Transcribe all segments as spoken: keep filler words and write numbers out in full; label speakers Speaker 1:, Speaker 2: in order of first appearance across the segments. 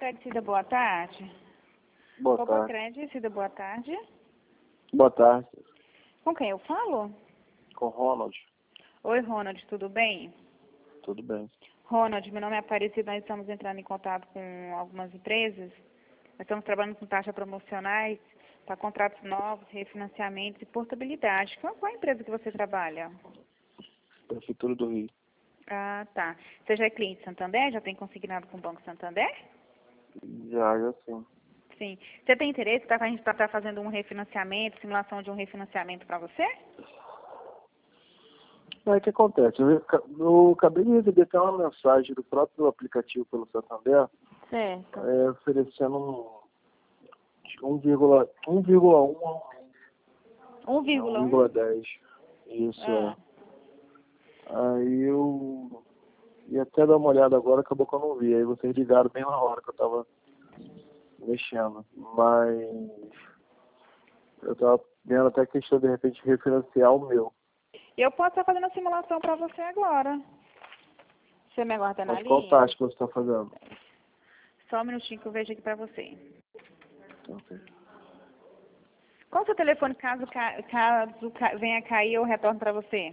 Speaker 1: Cida, boa tarde.
Speaker 2: Boa
Speaker 1: Opa,
Speaker 2: tarde.
Speaker 1: Crédito, Cida, boa tarde.
Speaker 2: Boa tarde.
Speaker 1: Com quem eu falo?
Speaker 2: Com Ronald.
Speaker 1: Oi, Ronald, tudo bem?
Speaker 2: Tudo bem.
Speaker 1: Ronald, meu nome é Aparecida, nós estamos entrando em contato com algumas empresas. Nós estamos trabalhando com taxas promocionais para contratos novos, refinanciamentos e portabilidade. Qual, qual é a empresa que você trabalha?
Speaker 2: Prefeitura do Rio.
Speaker 1: Ah, tá. Você já é cliente Santander? Já tem consignado com o Banco Santander?
Speaker 2: Já, já sim.
Speaker 1: Sim. Você tem interesse? Tá, a gente está fazendo um refinanciamento, simulação de um refinanciamento para você?
Speaker 2: Aí o que acontece? Eu, eu acabei de receber até uma mensagem do próprio aplicativo pelo Santander,
Speaker 1: Certo.
Speaker 2: é, oferecendo um um vírgula um a um
Speaker 1: um vírgula um?
Speaker 2: um vírgula dez. Isso,
Speaker 1: Ah.
Speaker 2: é. Aí eu ia até dar uma olhada agora, acabou que eu não vi. Aí vocês ligaram bem na hora que eu tava mexendo. Mas eu tava vendo até a questão de repente refinanciar o meu.
Speaker 1: Eu posso estar fazendo a simulação para você agora. Você me aguarda na
Speaker 2: Mas qual
Speaker 1: linha?
Speaker 2: taxa que você está fazendo?
Speaker 1: Só um minutinho que eu vejo aqui para você.
Speaker 2: Ok.
Speaker 1: Qual o seu telefone caso, ca- caso ca- venha a cair eu retorno para você?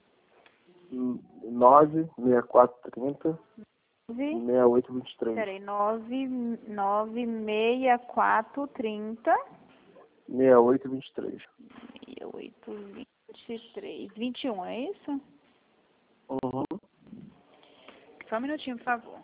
Speaker 2: nove seis quatro trinta
Speaker 1: nove,
Speaker 2: seis oito vinte e três.
Speaker 1: peraí, nove, nove, seis, quatro, trinta,
Speaker 2: seis oito vinte e três.
Speaker 1: seis, oito, vinte e três, vinte e um, é isso?
Speaker 2: Uhum.
Speaker 1: Só um minutinho, por favor.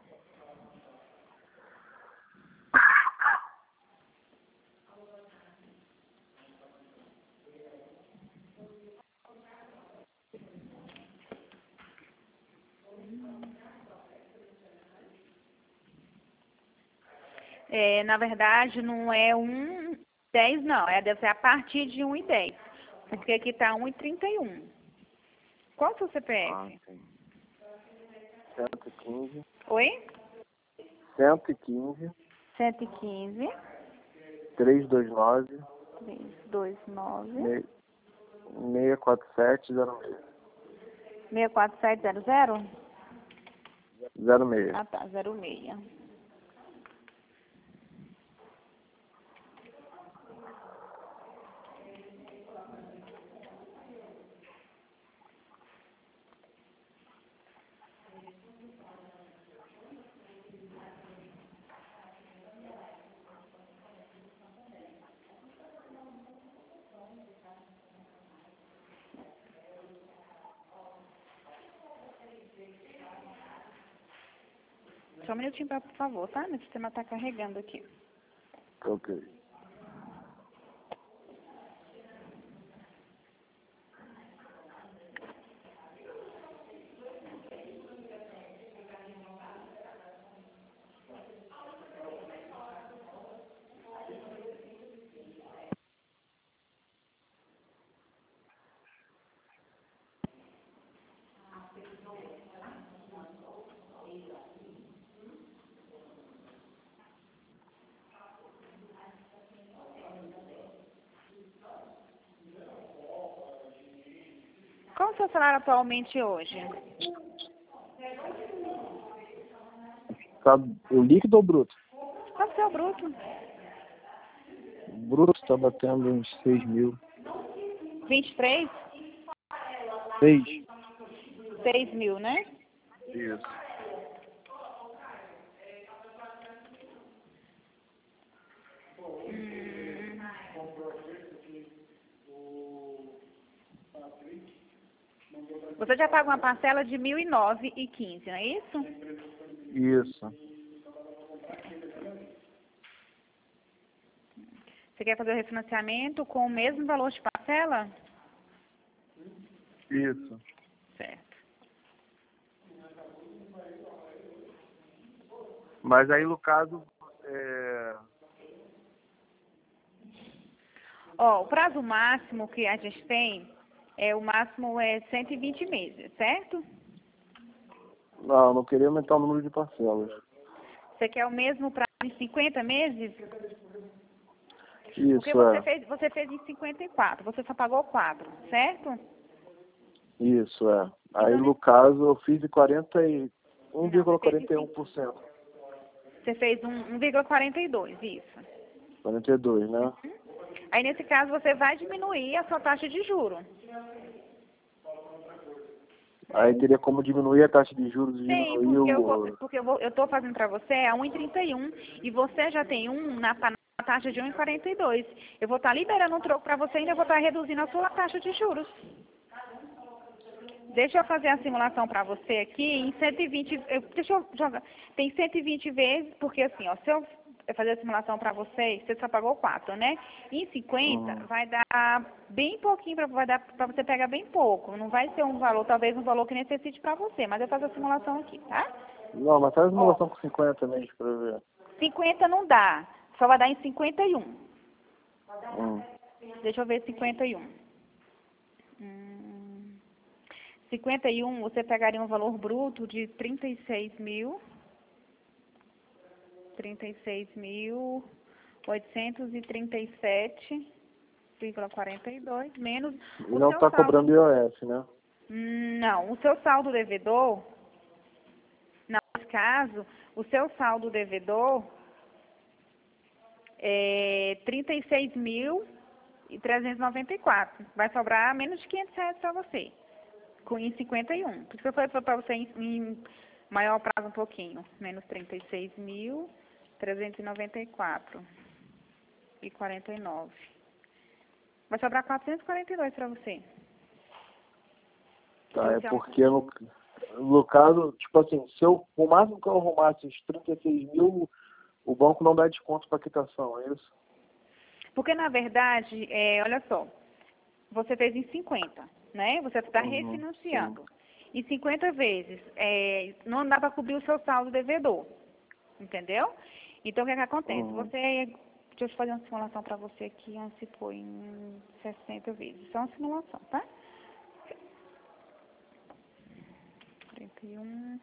Speaker 1: É, na verdade, não é um dez, não. É, deve ser a partir de um e dez. Porque aqui está um e trinta e um. Qual é o seu
Speaker 2: Ah,
Speaker 1: C P F?
Speaker 2: sim. cento e quinze.
Speaker 1: Oi?
Speaker 2: cento e quinze.
Speaker 1: cento e quinze,
Speaker 2: trezentos e vinte e nove.
Speaker 1: três, dois, nove,
Speaker 2: seis quatro sete zero seis.
Speaker 1: seis quatro sete zero zero?
Speaker 2: zero seis.
Speaker 1: Ah, tá, zero seis. Só um minutinho, por favor, tá? Meu sistema está carregando aqui.
Speaker 2: Ok.
Speaker 1: Qual o seu salário atualmente hoje?
Speaker 2: Tá, o líquido ou bruto?
Speaker 1: Qual é o seu bruto?
Speaker 2: O bruto tá batendo uns seis mil.
Speaker 1: vinte e três?
Speaker 2: seis.
Speaker 1: seis mil, né?
Speaker 2: Isso.
Speaker 1: Hum. Você já paga uma parcela de mil e nove e quinze, não é isso?
Speaker 2: Isso.
Speaker 1: Você quer fazer o refinanciamento com o mesmo valor de parcela?
Speaker 2: Isso.
Speaker 1: Certo.
Speaker 2: Mas aí no caso, é...
Speaker 1: Ó, o prazo máximo que a gente tem, é o máximo é cento e vinte meses, certo?
Speaker 2: não, não queria aumentar o número de parcelas.
Speaker 1: Você quer o mesmo prazo em cinquenta meses? Porque
Speaker 2: Isso,
Speaker 1: você
Speaker 2: é.
Speaker 1: fez, você fez em cinquenta e quatro, você só pagou quatro, certo?
Speaker 2: Isso, é. Aí
Speaker 1: Então,
Speaker 2: no caso eu fiz de quarenta e um
Speaker 1: não, você
Speaker 2: vírgula
Speaker 1: fez em
Speaker 2: quarenta e um por cento.
Speaker 1: Você fez um um vírgula quarenta e dois, isso.
Speaker 2: quarenta e dois, né?
Speaker 1: Uhum. Aí, nesse caso, você vai diminuir a sua taxa de juros.
Speaker 2: Aí teria como diminuir a taxa de juros e
Speaker 1: Sim,
Speaker 2: diminuir
Speaker 1: porque eu,
Speaker 2: o...
Speaker 1: vou, porque eu, vou, eu tô fazendo para você a um vírgula trinta e um e você já tem um na, na taxa de um vírgula quarenta e dois. Eu vou estar liberando um troco para você e ainda vou estar reduzindo a sua taxa de juros. Deixa eu fazer a simulação para você aqui em cento e vinte, eu, deixa eu jogar, tem cento e vinte vezes, porque assim, ó, se eu fazer a simulação para você, você só pagou quatro, né? Em cinquenta
Speaker 2: Uhum.
Speaker 1: vai dar bem pouquinho, pra, vai dar para você pegar bem pouco. Não vai ser um valor, talvez um valor que necessite para você, mas eu faço a simulação aqui, tá?
Speaker 2: Não, mas faz a
Speaker 1: Ó,
Speaker 2: simulação com cinquenta mesmo pra ver.
Speaker 1: cinquenta não dá, só vai dar em cinquenta e um.
Speaker 2: Hum.
Speaker 1: Deixa eu ver cinquenta e um. Hum, cinquenta e um, você pegaria um valor bruto de trinta e seis mil, trinta e seis mil, oitocentos e trinta e sete vírgula quarenta e dois, menos
Speaker 2: E
Speaker 1: o
Speaker 2: não
Speaker 1: seu
Speaker 2: tá
Speaker 1: saldo.
Speaker 2: cobrando I O S, né?
Speaker 1: Hum, Não, o seu saldo devedor, não, nesse caso, o seu saldo devedor é trinta e seis mil e trezentos e noventa e quatro. Vai sobrar menos de quinhentos reais para você, com em cinquenta e um. Por isso que foi para você em, em maior prazo um pouquinho. Menos trinta e seis mil trezentos e noventa e quatro e quarenta e nove. Vai sobrar quatrocentos e quarenta e dois para você.
Speaker 2: Tá, é
Speaker 1: Esse é um-
Speaker 2: porque no, no caso, tipo assim, se eu, o máximo que eu arrumasse os trinta e seis mil, o banco não dá desconto para quitação, é isso?
Speaker 1: Porque, na verdade, é, olha só, você fez em cinquenta, né? Você está
Speaker 2: Uhum, sim.
Speaker 1: refinanciando. Em cinquenta vezes, é, não dá para cobrir o seu saldo devedor, entendeu? Então, o que é que acontece?
Speaker 2: Uhum.
Speaker 1: Você, deixa eu fazer uma simulação para você aqui, onde se põe em sessenta vezes. Só uma simulação, tá? trinta e um...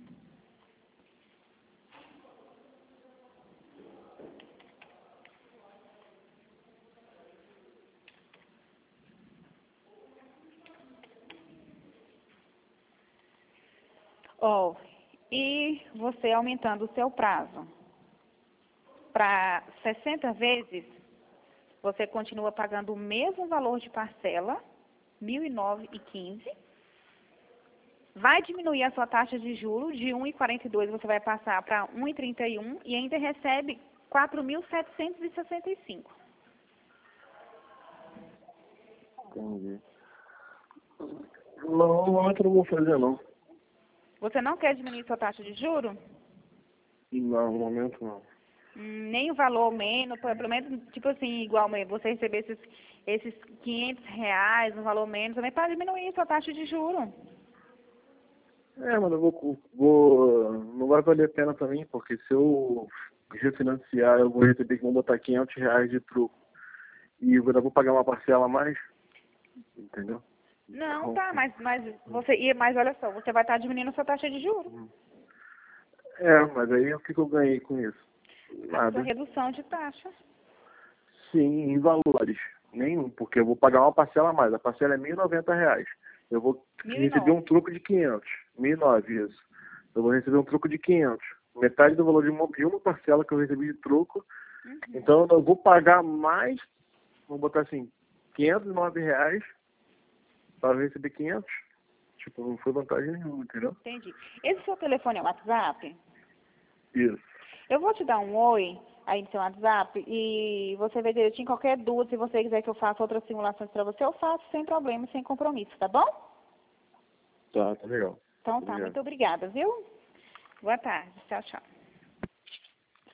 Speaker 1: Ó, e você aumentando o seu prazo para sessenta vezes, você continua pagando o mesmo valor de parcela, mil e nove reais e quinze centavos. Vai diminuir a sua taxa de juros de um vírgula quarenta e dois, você vai passar para um vírgula trinta e um e ainda recebe quatro mil setecentos e sessenta e cinco.
Speaker 2: Entendi. Não, no momento eu não vou fazer, não.
Speaker 1: Você não quer diminuir sua taxa de juros?
Speaker 2: Não, no momento não.
Speaker 1: Hum, Nem o valor menos, pelo menos, tipo assim, igual mesmo, você receber esses, esses quinhentos reais, um valor menos, também para diminuir sua taxa de juros.
Speaker 2: É, mas eu vou, vou. Não vai valer a pena pra mim, porque se eu refinanciar, eu vou receber que vão botar quinhentos reais de truco. E eu ainda vou pagar uma parcela a mais, entendeu?
Speaker 1: Não,
Speaker 2: Então,
Speaker 1: tá, mas, mas você, e- mas olha só, você vai estar diminuindo a sua taxa de juros.
Speaker 2: é, mas aí o que, que eu ganhei com isso?
Speaker 1: A sua
Speaker 2: Nada.
Speaker 1: redução de taxa.
Speaker 2: Sim, em valores. Nenhum, porque eu vou pagar uma parcela a mais. A parcela é mil e noventa reais. Eu vou
Speaker 1: Mil e
Speaker 2: receber um
Speaker 1: nove.
Speaker 2: truco de quinhentos. Mil e nove, isso. Eu vou receber um truco de quinhentos. Metade do valor de uma, de uma parcela que eu recebi de truco.
Speaker 1: Uhum.
Speaker 2: Então eu vou pagar mais, vou botar assim, quinhentos e nove reais para receber quinhentos. Tipo, não foi vantagem nenhuma, entendeu?
Speaker 1: Entendi. Esse seu telefone é o WhatsApp?
Speaker 2: Isso.
Speaker 1: Eu vou te dar um oi aí no seu WhatsApp e você vê direitinho qualquer dúvida. Se você quiser que eu faça outras simulações para você, eu faço sem problema, sem compromisso, tá bom?
Speaker 2: Tá, tá legal.
Speaker 1: Então tá,
Speaker 2: Obrigado.
Speaker 1: muito obrigada, viu? Boa tarde. Tchau, tchau.